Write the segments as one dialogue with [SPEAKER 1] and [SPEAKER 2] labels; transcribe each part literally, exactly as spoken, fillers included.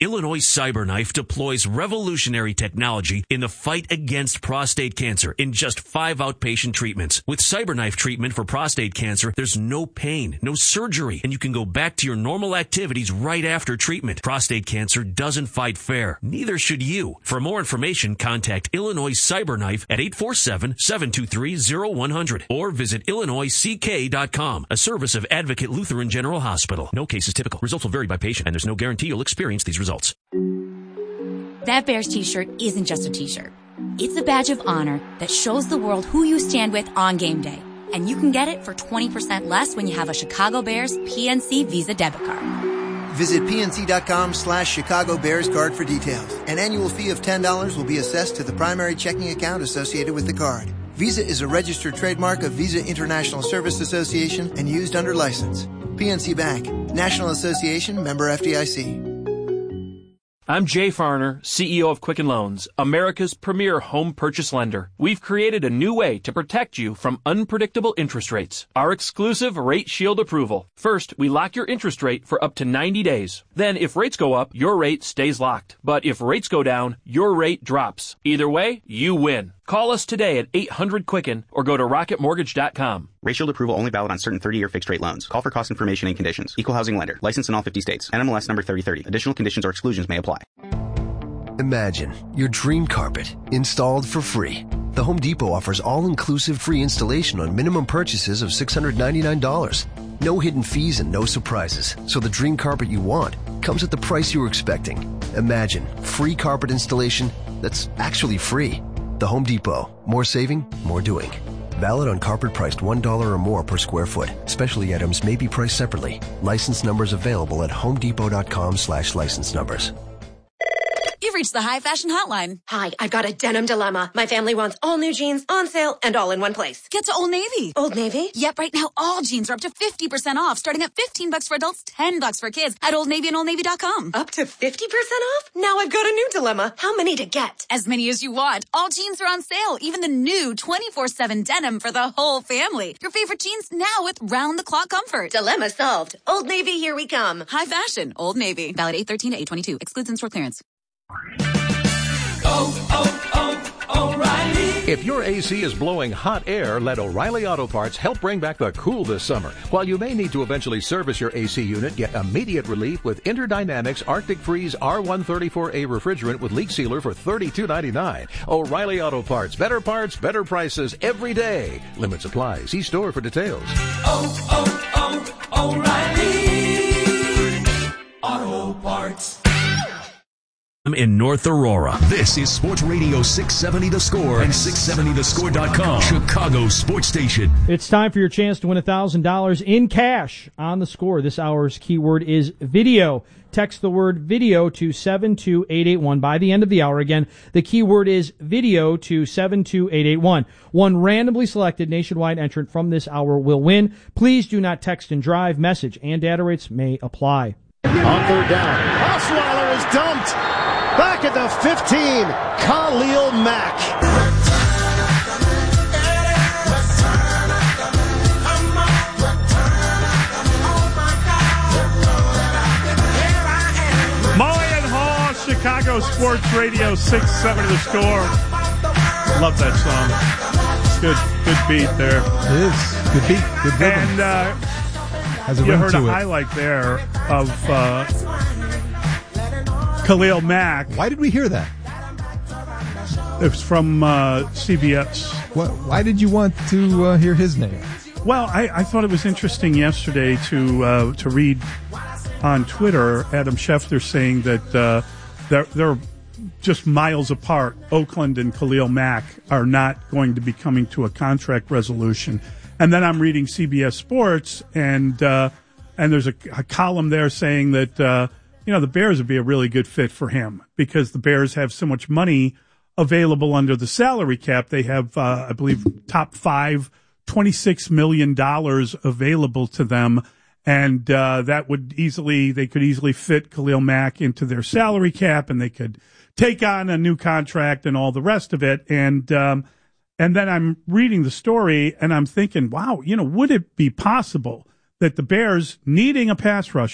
[SPEAKER 1] Illinois CyberKnife deploys revolutionary technology in the fight against prostate cancer in just five outpatient treatments. With CyberKnife treatment for prostate cancer, there's no pain, no surgery, and you can go back to your normal activities right after treatment. Prostate cancer doesn't fight fair. Neither should you. For more information, contact Illinois CyberKnife at eight four seven, seven two three, zero one zero zero or visit illinois c k dot com, a service of Advocate Lutheran General Hospital. No case is typical. Results will vary by patient, and there's no guarantee you'll experience these results.
[SPEAKER 2] That Bears t-shirt isn't just a t-shirt. It's a badge of honor that shows the world who you stand with on game day. And you can get it for twenty percent less when you have a Chicago Bears P N C Visa debit card.
[SPEAKER 3] Visit pnc.com slash Chicago Bears card for details. An annual fee of ten dollars will be assessed to the primary checking account associated with the card. Visa is a registered trademark of Visa International Service Association and used under license. P N C Bank, National Association, member F D I C.
[SPEAKER 4] I'm Jay Farner, C E O of Quicken Loans, America's premier home purchase lender. We've created a new way to protect you from unpredictable interest rates. Our exclusive Rate Shield approval. First, we lock your interest rate for up to ninety days. Then, if rates go up, your rate stays locked. But if rates go down, your rate drops. Either way, you win. Call us today at eight hundred Quicken or go to rocket mortgage dot com.
[SPEAKER 5] Rate Shield approval only valid on certain thirty-year fixed-rate loans. Call for cost information and conditions. Equal housing lender. Licensed in all fifty states. N M L S number thirty thirty. Additional conditions or exclusions may apply.
[SPEAKER 6] Imagine your dream carpet installed for free. The Home Depot offers all-inclusive free installation on minimum purchases of six hundred ninety-nine dollars. No hidden fees and no surprises, so the dream carpet you want comes at the price you were expecting. Imagine free carpet installation that's actually free. The Home Depot. More saving, more doing. Valid on carpet priced one dollar or more per square foot. Specialty items may be priced separately. License numbers available at homedepot.com slash license numbers.
[SPEAKER 2] You've reached the High Fashion Hotline.
[SPEAKER 7] Hi, I've got a denim dilemma. My family wants all new jeans on sale and all in one place.
[SPEAKER 2] Get to Old Navy.
[SPEAKER 7] Old Navy?
[SPEAKER 2] Yep, right now all jeans are up to fifty percent off, starting at fifteen bucks for adults, ten bucks for kids at Old Navy and old navy dot com.
[SPEAKER 7] Up to fifty percent off? Now I've got a new dilemma. How many to get?
[SPEAKER 2] As many as you want. All jeans are on sale, even the new twenty-four seven denim for the whole family. Your favorite jeans now with round-the-clock comfort.
[SPEAKER 7] Dilemma solved. Old Navy, here we come.
[SPEAKER 2] High fashion. Old Navy. Valid eight thirteen to eight twenty-two. Excludes in-store clearance.
[SPEAKER 8] Oh, oh, oh, O'Reilly.
[SPEAKER 9] If your A C is blowing hot air, let O'Reilly Auto Parts help bring back the cool this summer. While you may need to eventually service your A C unit, get immediate relief with Interdynamics Arctic Freeze R one thirty-four A refrigerant with leak sealer for thirty-two ninety-nine. O'Reilly Auto Parts. Better parts, better prices every day. Limit supply. See store for details.
[SPEAKER 8] Oh, oh, oh, O'Reilly Auto Parts.
[SPEAKER 1] In North Aurora.
[SPEAKER 10] This is Sports Radio six seventy The Score and six seventy the score dot com, Chicago's sports station.
[SPEAKER 11] It's time for your chance to win one thousand dollars in cash on The Score. This hour's keyword is video. Text the word video to seven two eight eight one. By the end of the hour, again, the keyword is video to seven two eight eight one. One randomly selected nationwide entrant from this hour will win. Please do not text and drive. Message and data rates may apply.
[SPEAKER 12] On third down, Osweiler is dumped. Back at the fifteen, Khalil Mack.
[SPEAKER 13] Mully and Haw, Chicago Sports Radio six seventy The Score. Love that song. Good, good beat there.
[SPEAKER 14] It is. Good beat. Good rhythm.
[SPEAKER 13] And uh,
[SPEAKER 14] Has a
[SPEAKER 13] you
[SPEAKER 14] ring
[SPEAKER 13] heard
[SPEAKER 14] to
[SPEAKER 13] a
[SPEAKER 14] it.
[SPEAKER 13] highlight there of uh, Khalil Mack.
[SPEAKER 14] Why did we hear that?
[SPEAKER 13] It was from uh, C B S.
[SPEAKER 14] What, why did you want to uh, hear his name?
[SPEAKER 13] Well, I, I thought it was interesting yesterday to uh, to read on Twitter Adam Schefter saying that uh, they're, they're just miles apart. Oakland and Khalil Mack are not going to be coming to a contract resolution. And then I'm reading C B S Sports, and uh, and there's a, a column there saying that uh, you know the Bears would be a really good fit for him because the Bears have so much money available under the salary cap. They have, uh, I believe, top five, twenty-six million dollars available to them. And uh, that would easily, they could easily fit Khalil Mack into their salary cap, and they could take on a new contract and all the rest of it. And um, and then I'm reading the story, and I'm thinking, wow, you know, would it be possible that the Bears, needing a pass rusher,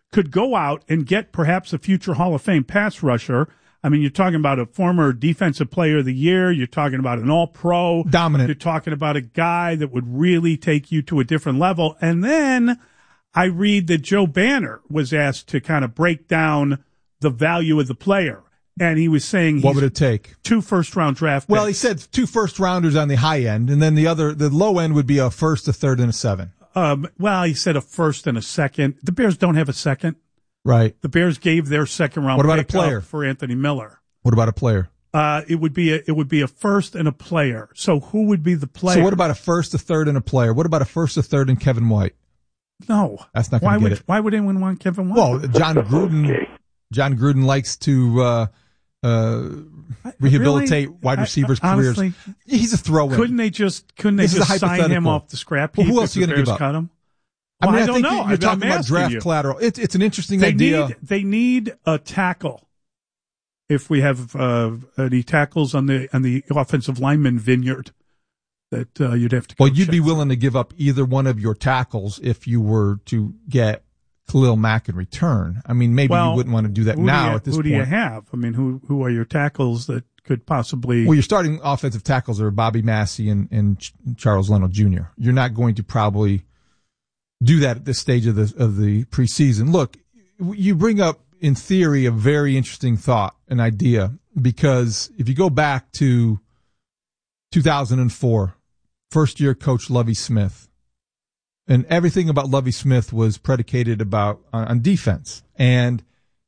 [SPEAKER 13] could go out and get perhaps a future Hall of Fame pass rusher. I mean, you're talking about a former defensive player of the year. You're talking about an all-pro.
[SPEAKER 14] Dominant.
[SPEAKER 13] You're talking about a guy that would really take you to a different level. And then I read that Joe Banner was asked to kind of break down the value of the player. And he was saying,
[SPEAKER 14] what would it take?
[SPEAKER 13] Two first-round draft picks.
[SPEAKER 14] Well, he said two first-rounders on the high end, and then the other, the low end would be a first, a third, and a seven.
[SPEAKER 13] Um, well, he said a first and a second. The Bears don't have a second.
[SPEAKER 14] Right.
[SPEAKER 13] The Bears gave their second-round
[SPEAKER 14] What about
[SPEAKER 13] pick
[SPEAKER 14] a player?
[SPEAKER 13] up for Anthony Miller.
[SPEAKER 14] What about a player?
[SPEAKER 13] Uh, it would be a, it would be a first and a player. So who would be the player?
[SPEAKER 14] So what about a first, a third, and a player? What about a first, a third, and Kevin White?
[SPEAKER 13] No.
[SPEAKER 14] That's not
[SPEAKER 13] why
[SPEAKER 14] going to
[SPEAKER 13] would
[SPEAKER 14] get it.
[SPEAKER 13] Why would anyone want Kevin White?
[SPEAKER 14] Well, John Gruden, John Gruden likes to uh, uh, rehabilitate
[SPEAKER 13] really?
[SPEAKER 14] wide receivers'
[SPEAKER 13] I, I, honestly,
[SPEAKER 14] careers. He's a throw-in.
[SPEAKER 13] Couldn't they just couldn't they
[SPEAKER 14] This is
[SPEAKER 13] just sign him
[SPEAKER 14] hypothetical.
[SPEAKER 13] off the scrap heap?
[SPEAKER 14] Well, who else
[SPEAKER 13] if
[SPEAKER 14] are you
[SPEAKER 13] the
[SPEAKER 14] going to
[SPEAKER 13] Bears
[SPEAKER 14] give up?
[SPEAKER 13] cut him?
[SPEAKER 14] I mean,
[SPEAKER 13] Well,
[SPEAKER 14] I,
[SPEAKER 13] I don't
[SPEAKER 14] think
[SPEAKER 13] know.
[SPEAKER 14] you're,
[SPEAKER 13] I'm
[SPEAKER 14] you're talking about
[SPEAKER 13] asking
[SPEAKER 14] draft
[SPEAKER 13] you.
[SPEAKER 14] collateral. It's it's an interesting
[SPEAKER 13] They
[SPEAKER 14] idea.
[SPEAKER 13] need they need a tackle. If we have uh, any tackles on the on the offensive lineman vineyard, that uh, you'd have to. Go
[SPEAKER 14] Well, you'd
[SPEAKER 13] check.
[SPEAKER 14] be willing to give up either one of your tackles if you were to get Khalil Mack in return. I mean, maybe
[SPEAKER 13] Well,
[SPEAKER 14] you wouldn't want to do that
[SPEAKER 13] who
[SPEAKER 14] now
[SPEAKER 13] do you,
[SPEAKER 14] at this
[SPEAKER 13] who
[SPEAKER 14] point.
[SPEAKER 13] do you have? I mean, who who are your tackles that could possibly?
[SPEAKER 14] Well, your starting offensive tackles are Bobby Massey and, and Ch- Charles Leno Junior You're not going to probably do that at this stage of the of the preseason. Look, you bring up in theory a very interesting thought, an idea, because if you go back to two thousand four, first year coach Lovie Smith, and everything about Lovie Smith was predicated about on, on defense, and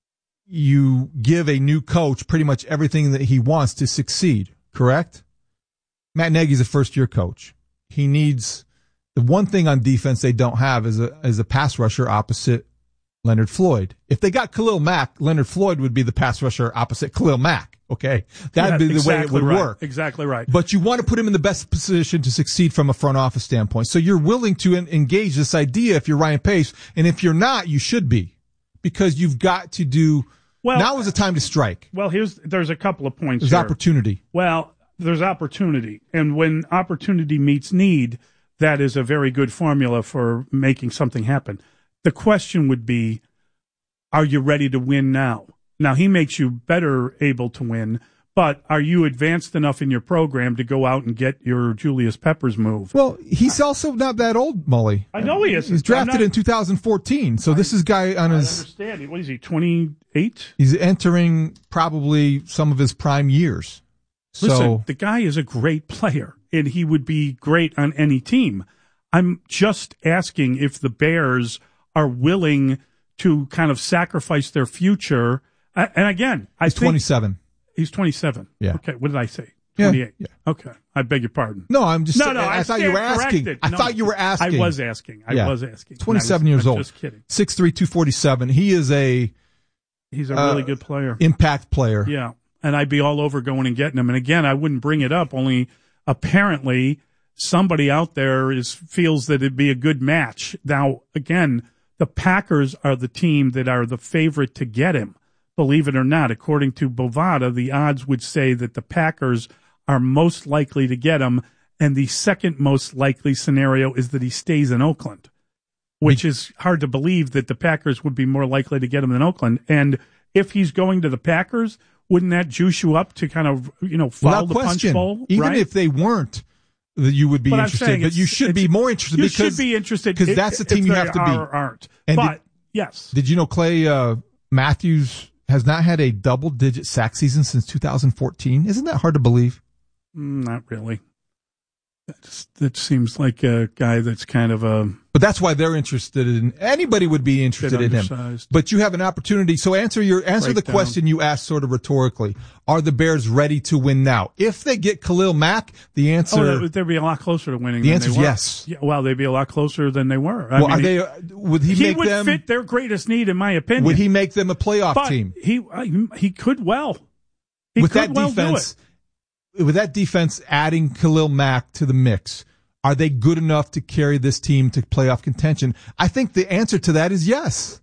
[SPEAKER 14] you give a new coach pretty much everything that he wants to succeed, correct? Matt Nagy's a first-year coach. He needs the one thing on defense they don't have is a is a pass rusher opposite Leonard Floyd. If they got Khalil Mack, Leonard Floyd would be the pass rusher opposite Khalil Mack. Okay, that'd
[SPEAKER 13] Yeah,
[SPEAKER 14] be the
[SPEAKER 13] exactly
[SPEAKER 14] way it would
[SPEAKER 13] right.
[SPEAKER 14] work.
[SPEAKER 13] Exactly right.
[SPEAKER 14] But you want to put him in the best position to succeed from a front office standpoint. So you're willing to en- engage this idea if you're Ryan Pace, and if you're not, you should be, because you've got to do.
[SPEAKER 13] Well,
[SPEAKER 14] now is the time to strike.
[SPEAKER 13] Well, here's there's a couple of points.
[SPEAKER 14] There's
[SPEAKER 13] here.
[SPEAKER 14] opportunity.
[SPEAKER 13] Well, there's opportunity, and when opportunity meets need, that is a very good formula for making something happen. The question would be, are you ready to win now? Now, he makes you better able to win, but are you advanced enough in your program to go out and get your Julius Peppers move?
[SPEAKER 14] Well, he's also not that old, Mully.
[SPEAKER 13] I know he is.
[SPEAKER 14] He's drafted
[SPEAKER 13] not,
[SPEAKER 14] in two thousand fourteen, so this is guy on
[SPEAKER 13] I
[SPEAKER 14] his.
[SPEAKER 13] understand. What is he, twenty-eight?
[SPEAKER 14] He's entering probably some of his prime years. So
[SPEAKER 13] Listen, the guy is a great player, and he would be great on any team. I'm just asking if the Bears are willing to kind of sacrifice their future. Uh, and again, I
[SPEAKER 14] he's
[SPEAKER 13] think
[SPEAKER 14] twenty-seven.
[SPEAKER 13] He's twenty-seven.
[SPEAKER 14] Yeah.
[SPEAKER 13] Okay. What did I say?
[SPEAKER 14] Yeah,
[SPEAKER 13] twenty-eight.
[SPEAKER 14] yeah.
[SPEAKER 13] Okay. I beg your pardon.
[SPEAKER 14] No, I'm just.
[SPEAKER 13] No, no.
[SPEAKER 14] I,
[SPEAKER 13] I,
[SPEAKER 14] thought you were
[SPEAKER 13] stand
[SPEAKER 14] asking.
[SPEAKER 13] corrected.
[SPEAKER 14] I
[SPEAKER 13] No,
[SPEAKER 14] thought you were asking.
[SPEAKER 13] I was asking. I
[SPEAKER 14] Yeah.
[SPEAKER 13] was asking.
[SPEAKER 14] twenty-seven
[SPEAKER 13] I was,
[SPEAKER 14] years
[SPEAKER 13] I'm
[SPEAKER 14] old.
[SPEAKER 13] Just kidding.
[SPEAKER 14] six three, two forty-seven. He is a.
[SPEAKER 13] He's a
[SPEAKER 14] uh,
[SPEAKER 13] really good player.
[SPEAKER 14] Impact player.
[SPEAKER 13] Yeah. And I'd be all over going and getting him. And again, I wouldn't bring it up. Only apparently somebody out there is feels that it'd be a good match. Now, again, the Packers are the team that are the favorite to get him. Believe it or not, according to Bovada, the odds would say that the Packers are most likely to get him, and the second most likely scenario is that he stays in Oakland, which is hard to believe that the Packers would be more likely to get him than Oakland. And if he's going to the Packers, wouldn't that juice you up to kind of, you know, follow
[SPEAKER 14] Without
[SPEAKER 13] the
[SPEAKER 14] question.
[SPEAKER 13] punch bowl?
[SPEAKER 14] Even
[SPEAKER 13] right?
[SPEAKER 14] if they weren't, that you would be
[SPEAKER 13] But I'm
[SPEAKER 14] interested.
[SPEAKER 13] saying
[SPEAKER 14] But
[SPEAKER 13] it's-
[SPEAKER 14] you should be
[SPEAKER 13] it's-
[SPEAKER 14] more interested
[SPEAKER 13] you
[SPEAKER 14] because
[SPEAKER 13] should be interested
[SPEAKER 14] because
[SPEAKER 13] if-
[SPEAKER 14] that's the
[SPEAKER 13] if
[SPEAKER 14] team you
[SPEAKER 13] they
[SPEAKER 14] have to
[SPEAKER 13] are
[SPEAKER 14] beat.
[SPEAKER 13] or aren't.
[SPEAKER 14] And
[SPEAKER 13] But
[SPEAKER 14] did,
[SPEAKER 13] yes,
[SPEAKER 14] did you know Clay uh, Matthews has not had a double-digit sack season since two thousand fourteen? Isn't that hard to believe?
[SPEAKER 13] Mm, not really. That's, that seems like a guy that's kind of a.
[SPEAKER 14] But that's why they're interested in. Anybody would be interested in him.
[SPEAKER 13] undersized.
[SPEAKER 14] But you have an opportunity. So answer your answer the
[SPEAKER 13] Breakdown.
[SPEAKER 14] question you asked sort of rhetorically. Are the Bears ready to win now? If they get Khalil Mack, the answer.
[SPEAKER 13] Oh, that would- they'd be a lot closer to winning.
[SPEAKER 14] The
[SPEAKER 13] than
[SPEAKER 14] answer
[SPEAKER 13] they
[SPEAKER 14] is
[SPEAKER 13] were.
[SPEAKER 14] yes.
[SPEAKER 13] Yeah, well, they'd be a lot closer than they were. I
[SPEAKER 14] well,
[SPEAKER 13] mean,
[SPEAKER 14] are they? uh, Would he,
[SPEAKER 13] he
[SPEAKER 14] make
[SPEAKER 13] would
[SPEAKER 14] them?
[SPEAKER 13] fit their greatest need, in my opinion.
[SPEAKER 14] Would he make them a playoff
[SPEAKER 13] but
[SPEAKER 14] team
[SPEAKER 13] He uh, he could well. He
[SPEAKER 14] with
[SPEAKER 13] could
[SPEAKER 14] that
[SPEAKER 13] well do
[SPEAKER 14] defense? With that defense, adding Khalil Mack to the mix, are they good enough to carry this team to playoff contention? I think the answer to that is yes.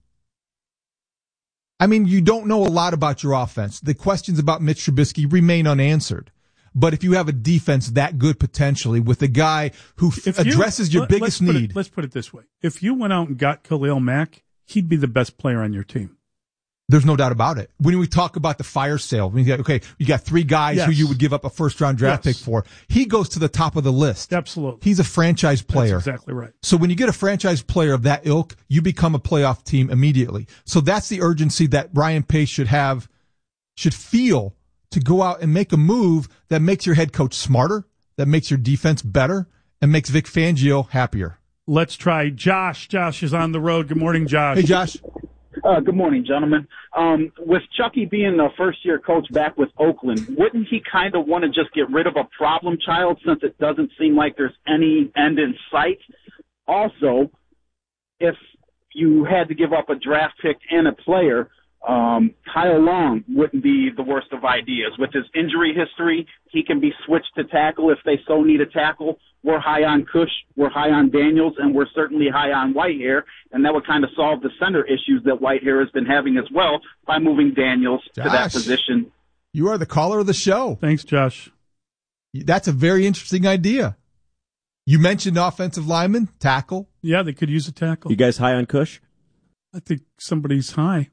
[SPEAKER 14] I mean, you don't know a lot about your offense. The questions about Mitch Trubisky remain unanswered. But if you have a defense that good potentially with a guy who f-
[SPEAKER 13] If you-
[SPEAKER 14] addresses your
[SPEAKER 13] let-
[SPEAKER 14] biggest
[SPEAKER 13] let's put
[SPEAKER 14] need.
[SPEAKER 13] It, let's put it this way. If you went out and got Khalil Mack, he'd be the best player on your team.
[SPEAKER 14] There's no doubt about it. When we talk about the fire sale, we got, okay, you got three guys
[SPEAKER 13] yes.
[SPEAKER 14] who you would give up a first round draft
[SPEAKER 13] yes.
[SPEAKER 14] pick for. He goes to the top of the list.
[SPEAKER 13] Absolutely.
[SPEAKER 14] He's a franchise player.
[SPEAKER 13] That's exactly right.
[SPEAKER 14] So when you get a franchise player of that ilk, you become a playoff team immediately. So that's the urgency that Ryan Pace should have, should feel to go out and make a move that makes your head coach smarter, that makes your defense better, and makes Vic Fangio happier.
[SPEAKER 13] Let's try Josh. Josh is on the road. Good morning, Josh.
[SPEAKER 14] Hey, Josh.
[SPEAKER 15] Uh, good morning, gentlemen. Um, with Chucky being the first-year coach back with Oakland, wouldn't he kind of want to just get rid of a problem child since it doesn't seem like there's any end in sight? Also, if you had to give up a draft pick and a player, um, Kyle Long wouldn't be the worst of ideas. With his injury history, he can be switched to tackle if they so need a tackle. We're high on Cush, we're high on Daniels, and we're certainly high on Whitehair, and that would kind of solve the center issues that Whitehair has been having as well by moving Daniels
[SPEAKER 14] Josh,
[SPEAKER 15] to that position.
[SPEAKER 14] You are the caller of the show.
[SPEAKER 13] Thanks, Josh.
[SPEAKER 14] That's a very interesting idea. You mentioned offensive lineman, tackle.
[SPEAKER 13] Yeah, they could use a tackle.
[SPEAKER 16] You guys high on Cush?
[SPEAKER 13] I think somebody's high.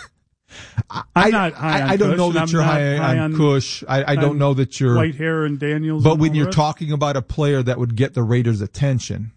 [SPEAKER 14] I,
[SPEAKER 13] I'm not high
[SPEAKER 14] I,
[SPEAKER 13] on
[SPEAKER 14] I don't
[SPEAKER 13] Cush,
[SPEAKER 14] know that
[SPEAKER 13] I'm
[SPEAKER 14] you're high,
[SPEAKER 13] high
[SPEAKER 14] on,
[SPEAKER 13] on
[SPEAKER 14] Cush. I, I don't know that you're
[SPEAKER 13] Whitehair and Daniels.
[SPEAKER 14] But
[SPEAKER 13] and
[SPEAKER 14] when
[SPEAKER 13] all
[SPEAKER 14] you're
[SPEAKER 13] that.
[SPEAKER 14] talking about a player that would get the Raiders' attention,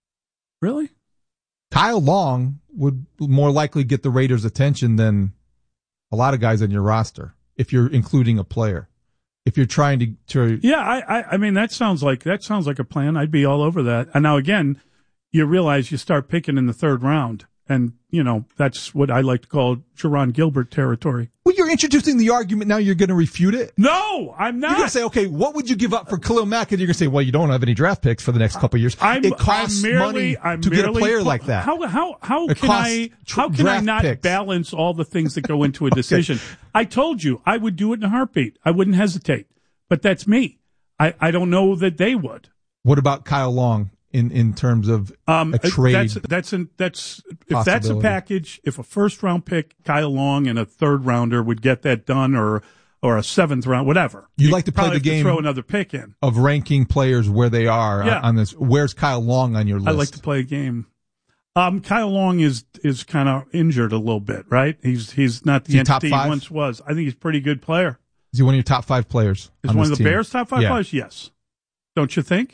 [SPEAKER 13] really,
[SPEAKER 14] Kyle Long would more likely get the Raiders' attention than a lot of guys on your roster if you're including a player. If you're trying to, to
[SPEAKER 13] yeah, I, I, I mean that sounds like that sounds like a plan. I'd be all over that. And now again, you realize you start picking in the third round. And, you know, that's what I like to call Jerron Gilbert territory.
[SPEAKER 14] Well, you're introducing the argument. Now you're going to refute it?
[SPEAKER 13] No, I'm not.
[SPEAKER 14] You're going to say, okay, what would you give up for Khalil Mack? And you're going to say, well, you don't have any draft picks for the next couple of years.
[SPEAKER 13] I'm,
[SPEAKER 14] it costs
[SPEAKER 13] I'm merely,
[SPEAKER 14] money
[SPEAKER 13] I'm
[SPEAKER 14] to get a player
[SPEAKER 13] merely,
[SPEAKER 14] like that.
[SPEAKER 13] How, how, how
[SPEAKER 14] it
[SPEAKER 13] can I,
[SPEAKER 14] tr-
[SPEAKER 13] how can I not
[SPEAKER 14] picks.
[SPEAKER 13] balance all the things that go into a decision? okay. I told you I would do it in a heartbeat. I wouldn't hesitate. But that's me. I, I don't know that they would.
[SPEAKER 14] What about Kyle Long? In, in terms of
[SPEAKER 13] um,
[SPEAKER 14] a trade,
[SPEAKER 13] that's that's an, that's if that's a package. If a first round pick, Kyle Long, and a third rounder would get that done, or or a seventh round, whatever.
[SPEAKER 14] You,
[SPEAKER 13] you
[SPEAKER 14] like to play the game?
[SPEAKER 13] To throw another pick in
[SPEAKER 14] of ranking players where they are
[SPEAKER 13] yeah.
[SPEAKER 14] on this. Where's Kyle Long on your list?
[SPEAKER 13] I like to play a game. Um, Kyle Long is is kind of injured a little bit, right? He's he's not the
[SPEAKER 14] he
[SPEAKER 13] entity he
[SPEAKER 14] top five?
[SPEAKER 13] once was. I think he's a pretty good player.
[SPEAKER 14] Is he one of your top five players?
[SPEAKER 13] Is
[SPEAKER 14] on
[SPEAKER 13] one
[SPEAKER 14] this
[SPEAKER 13] of the
[SPEAKER 14] team?
[SPEAKER 13] Bears' top five
[SPEAKER 14] yeah.
[SPEAKER 13] players? Yes. Don't you think?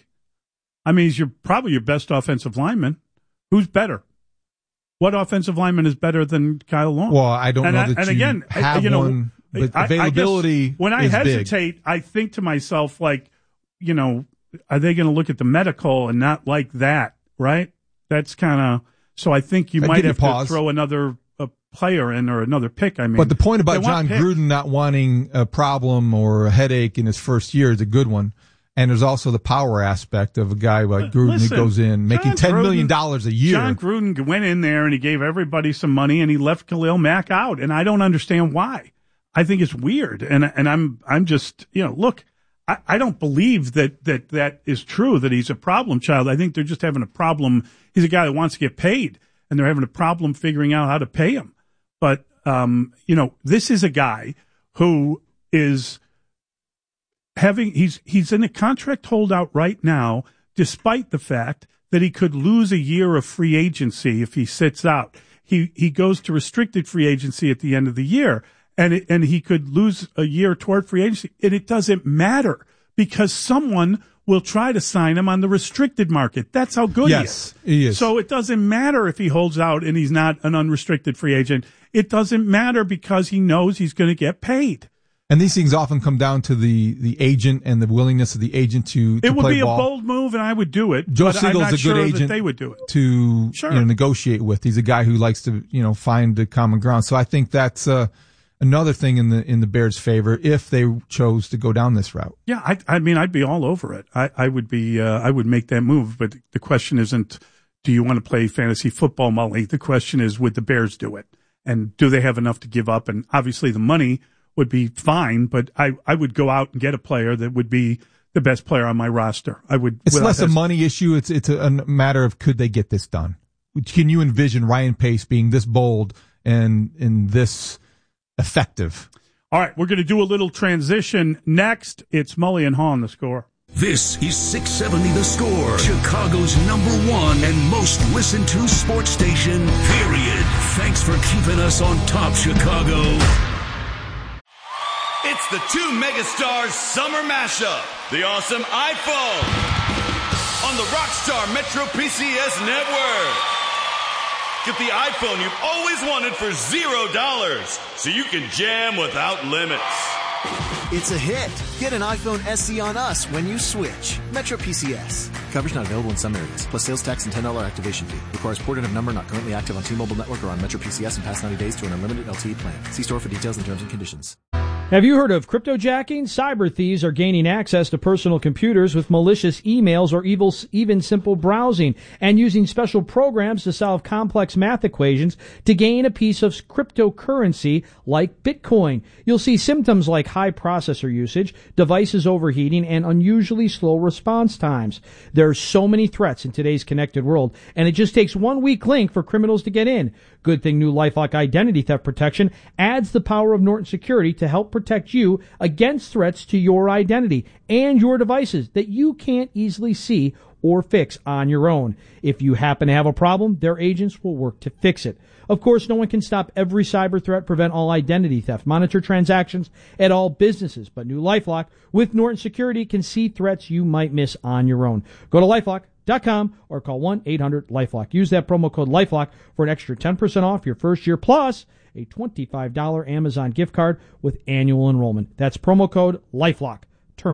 [SPEAKER 13] I mean, he's your, probably your best offensive lineman. Who's better? What offensive lineman is better than Kyle Long?
[SPEAKER 14] Well, I don't
[SPEAKER 13] and
[SPEAKER 14] know
[SPEAKER 13] I,
[SPEAKER 14] that
[SPEAKER 13] and
[SPEAKER 14] you
[SPEAKER 13] again,
[SPEAKER 14] have
[SPEAKER 13] you know,
[SPEAKER 14] one, but
[SPEAKER 13] I,
[SPEAKER 14] availability
[SPEAKER 13] I when I
[SPEAKER 14] is
[SPEAKER 13] hesitate,
[SPEAKER 14] big.
[SPEAKER 13] I think to myself, like, you know, are they going to look at the medical and not like that, right? That's kind of – so I think you
[SPEAKER 14] I'd
[SPEAKER 13] might have
[SPEAKER 14] pause.
[SPEAKER 13] to throw another a player in or another pick, I mean.
[SPEAKER 14] But the point about
[SPEAKER 13] They
[SPEAKER 14] John
[SPEAKER 13] want
[SPEAKER 14] Gruden not wanting a problem or a headache in his first year is a good one. And there's also the power aspect of a guy like Gruden
[SPEAKER 13] Listen,
[SPEAKER 14] who goes in making
[SPEAKER 13] John
[SPEAKER 14] ten million dollars
[SPEAKER 13] Gruden,
[SPEAKER 14] a year.
[SPEAKER 13] John Gruden went in there and he gave everybody some money and he left Khalil Mack out, and I don't understand why. I think it's weird, and and I'm I'm just you know look, I, I don't believe that that that is true that he's a problem child. I think they're just having a problem. He's a guy that wants to get paid, and they're having a problem figuring out how to pay him. But um, you know, this is a guy who is. Having he's he's in a contract holdout right now, despite the fact that he could lose a year of free agency if he sits out. He he goes to restricted free agency at the end of the year, and it, and he could lose a year toward free agency, and it doesn't matter because someone will try to sign him on the restricted market. That's how good
[SPEAKER 14] yes,
[SPEAKER 13] he is.
[SPEAKER 14] he is.
[SPEAKER 13] So it doesn't matter if he holds out and he's not an unrestricted free agent. It doesn't matter because he knows he's going to get paid.
[SPEAKER 14] And these things often come down to the, the agent and the willingness of the agent to, to
[SPEAKER 13] it would
[SPEAKER 14] play
[SPEAKER 13] be
[SPEAKER 14] ball.
[SPEAKER 13] a bold move, and I would do it.
[SPEAKER 14] Joe
[SPEAKER 13] but I'm
[SPEAKER 14] Siegel's
[SPEAKER 13] not
[SPEAKER 14] a good
[SPEAKER 13] sure
[SPEAKER 14] agent
[SPEAKER 13] that they would do it.
[SPEAKER 14] to
[SPEAKER 13] Sure.
[SPEAKER 14] you know, negotiate with. He's a guy who likes to you know find the common ground. So I think that's uh, another thing in the in the Bears' favor if they chose to go down this route.
[SPEAKER 13] Yeah, I, I mean, I'd be all over it. I, I would be. Uh, I would make that move. But the question isn't, do you want to play fantasy football, Molly? The question is, would the Bears do it, and do they have enough to give up? And obviously, the money would be fine, but I, I would go out and get a player that would be the best player on my roster. I would.
[SPEAKER 14] It's less a money issue. It's it's a, a matter of could they get this done? Can you envision Ryan Pace being this bold and and this effective?
[SPEAKER 13] All right, we're going to do a little transition next. It's Mully and Haw on The Score.
[SPEAKER 10] This is six seventy The Score, Chicago's number one and most listened to sports station, period. Thanks for keeping us on top, Chicago.
[SPEAKER 16] It's the two megastars summer mashup. The awesome iPhone on the Rockstar Metro P C S network. Get the iPhone you've always wanted for zero dollars so you can jam without limits.
[SPEAKER 17] It's a hit. Get an iPhone S E on us when you switch. Metro P C S. Coverage not available in some areas, plus sales tax and ten dollars activation fee. Requires ported of number not currently active on T-Mobile network or on Metro P C S in past ninety days to an unlimited L T E plan. See store for details and terms and conditions.
[SPEAKER 11] Have you heard of cryptojacking? Cyber thieves are gaining access to personal computers with malicious emails or evil, even simple browsing, and using special programs to solve complex math equations to gain a piece of cryptocurrency like Bitcoin. You'll see symptoms like high processor usage, devices overheating, and unusually slow response times. There are so many threats in today's connected world, and it just takes one weak link for criminals to get in. Good thing new LifeLock Identity Theft Protection adds the power of Norton Security to help protect you against threats to your identity and your devices that you can't easily see or fix on your own. If you happen to have a problem, their agents will work to fix it. Of course, no one can stop every cyber threat, prevent all identity theft, monitor transactions at all businesses, but new LifeLock with Norton Security can see threats you might miss on your own. Go to LifeLock dot com or call one eight hundred LifeLock. Use that promo code LifeLock for an extra ten percent off your first year plus a twenty-five dollars Amazon gift card with annual enrollment. That's promo code LifeLock. Term-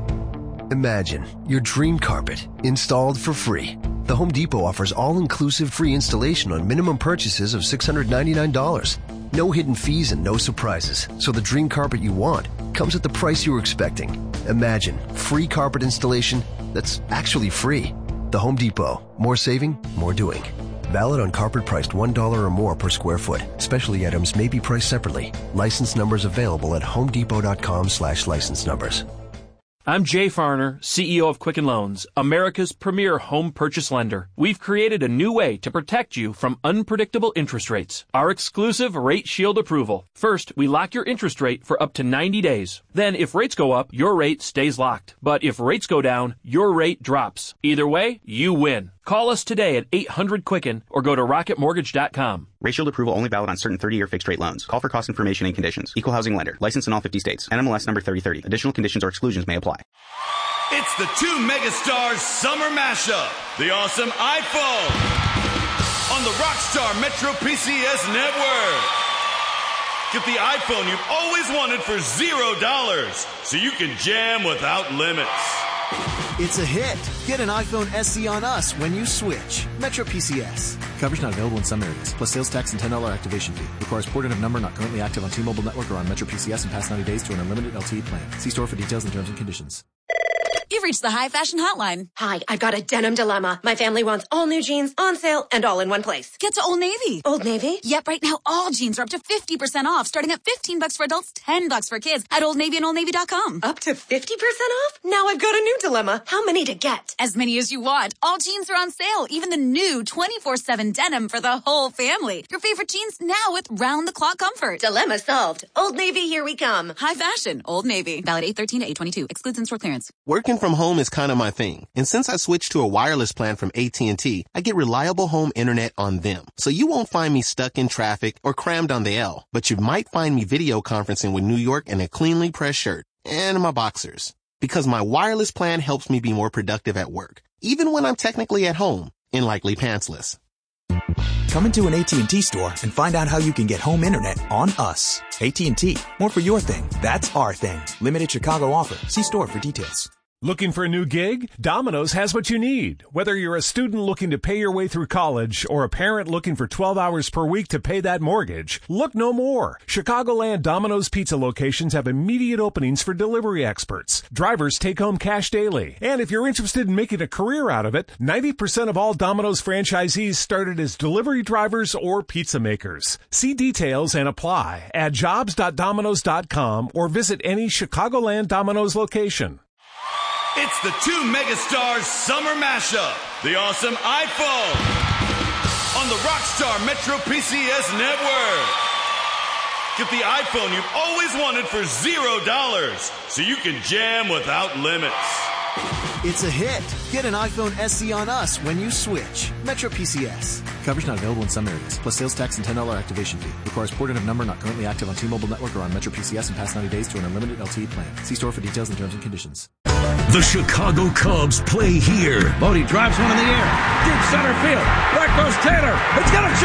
[SPEAKER 6] Imagine your dream carpet installed for free. The Home Depot offers all-inclusive free installation on minimum purchases of six hundred ninety-nine dollars. No hidden fees and no surprises, so the dream carpet you want comes at the price you were expecting. Imagine free carpet installation that's actually free. The Home Depot. More saving, more doing. Valid on carpet priced one dollar or more per square foot. Specialty items may be priced separately. License numbers available at homedepot.com slash license numbers.
[SPEAKER 4] I'm Jay Farner, C E O of Quicken Loans, America's premier home purchase lender. We've created a new way to protect you from unpredictable interest rates. Our exclusive Rate Shield approval. First, we lock your interest rate for up to ninety days. Then, if rates go up, your rate stays locked. But if rates go down, your rate drops. Either way, you win. Call us today at eight hundred Quicken or go to rocket mortgage dot com.
[SPEAKER 5] Rate Shield approval only valid on certain thirty-year fixed-rate loans. Call for cost information and conditions. Equal housing lender. Licensed in all fifty states. N M L S number thirty thirty. Additional conditions or exclusions may apply.
[SPEAKER 16] It's the two megastars summer mashup. The awesome iPhone on the Rockstar Metro P C S network. Get the iPhone you've always wanted for zero dollars so you can jam without limits.
[SPEAKER 17] It's a hit. Get an iPhone S E on us when you switch. Metro P C S. Coverage not available in some areas, plus sales tax and ten dollars activation fee. Requires ported of number not currently active on T-Mobile network or on Metro P C S in past ninety days to an unlimited L T E plan. See store for details and terms and conditions.
[SPEAKER 7] You've reached the High Fashion Hotline. Hi, I've got a denim dilemma. My family wants all new jeans on sale and all in one place.
[SPEAKER 2] Get to Old Navy.
[SPEAKER 7] Old Navy?
[SPEAKER 2] Yep, right now all jeans are up to fifty percent off, starting at fifteen bucks for adults, ten bucks for kids at Old Navy and old navy dot com.
[SPEAKER 7] Up to fifty percent off? Now I've got a new dilemma. How many to get?
[SPEAKER 2] As many as you want. All jeans are on sale, even the new twenty-four seven denim for the whole family. Your favorite jeans now with round-the-clock comfort.
[SPEAKER 7] Dilemma solved. Old Navy, here we come.
[SPEAKER 2] High fashion. Old Navy. Valid eight thirteen to eight twenty-two. Excludes in-store clearance.
[SPEAKER 18] Working from home is kind of my thing. And since I switched to a wireless plan from A T and T, I get reliable home internet on them. So you won't find me stuck in traffic or crammed on the L. But you might find me video conferencing with New York in a cleanly pressed shirt and my boxers. Because my wireless plan helps me be more productive at work, even when I'm technically at home and likely pantsless.
[SPEAKER 19] Come into an A T and T store and find out how you can get home internet on us. A T and T. More for your thing. That's our thing. Limited Chicago offer. See store for details.
[SPEAKER 20] Looking for a new gig? Domino's has what you need. Whether you're a student looking to pay your way through college or a parent looking for twelve hours per week to pay that mortgage, look no more. Chicagoland Domino's Pizza locations have immediate openings for delivery experts. Drivers take home cash daily. And if you're interested in making a career out of it, ninety percent of all Domino's franchisees started as delivery drivers or pizza makers. See details and apply at jobs dot domino's dot com or visit any Chicagoland Domino's location.
[SPEAKER 16] It's the two megastars summer mashup. The awesome iPhone on the Rockstar Metro P C S network. Get the iPhone you've always wanted for zero dollars so you can jam without limits.
[SPEAKER 17] It's a hit. Get an iPhone S E on us when you switch. Metro P C S. Coverage not available in some areas, plus sales tax and ten dollars activation fee. Requires port of number not currently active on T-Mobile network or on Metro P C S in past ninety days to an unlimited L T E plan. See store for details and terms and conditions.
[SPEAKER 10] The Chicago Cubs play here.
[SPEAKER 21] Bodie drives one in the air. Deep center field. There goes Taylor. It's got a